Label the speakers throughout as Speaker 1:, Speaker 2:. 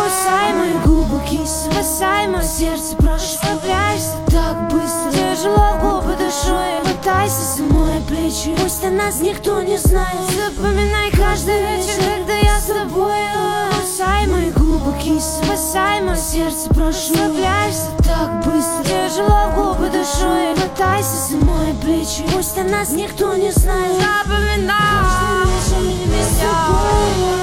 Speaker 1: Кусай мои губы, кись, спасай мое сердце, прошу, расслабляйся так быстро. Тяжело губы душой, хватайся за мои плечи. Пусть о нас никто не знает, запоминай каждый вечер, когда я с тобой. Кусай мои губы, кись, спасай мое сердце, прошу, расслабляйся так быстро. Тяжело губы душой, хватайся за мои плечи. Пусть о нас никто не знает, запоминай каждый вечер с тобой.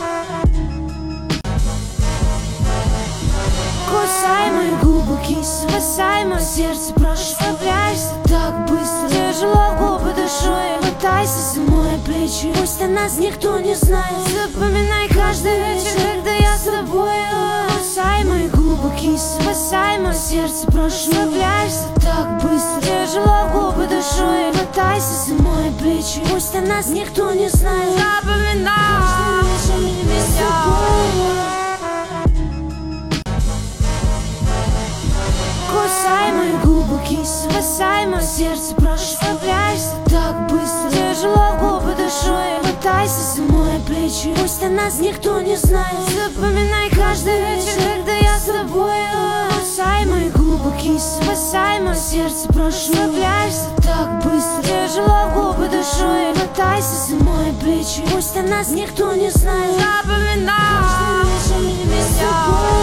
Speaker 1: Кусай мои губы, кись, спасай мое сердце, прошу, расслабляйся так быстро. Тяжело губы душой, хватайся за мои плечи. Пусть о нас никто не знает, запоминай каждый вечер, когда я с тобой. Кусай мои губы, кись, спасай мое сердце, прошу, расслабляйся так быстро. Тяжело губы душой, хватайся за мои плечи. Пусть о нас никто не знает, запоминай каждый вечер с тобой. Кусай мои губы, кись, спасай мое сердце, прошу, расслабляйся так быстро. Тяжело губы душой, хватайся за мои плечи. Пусть о нас никто не знает, запоминай каждый вечер, когда я с тобой. Кусай мои губы, кись, спасай мое сердце, прошу, расслабляйся так быстро. Тяжело губы душой, хватайся за мои плечи. Пусть о нас никто не знает, запоминай каждый вечер с тобой.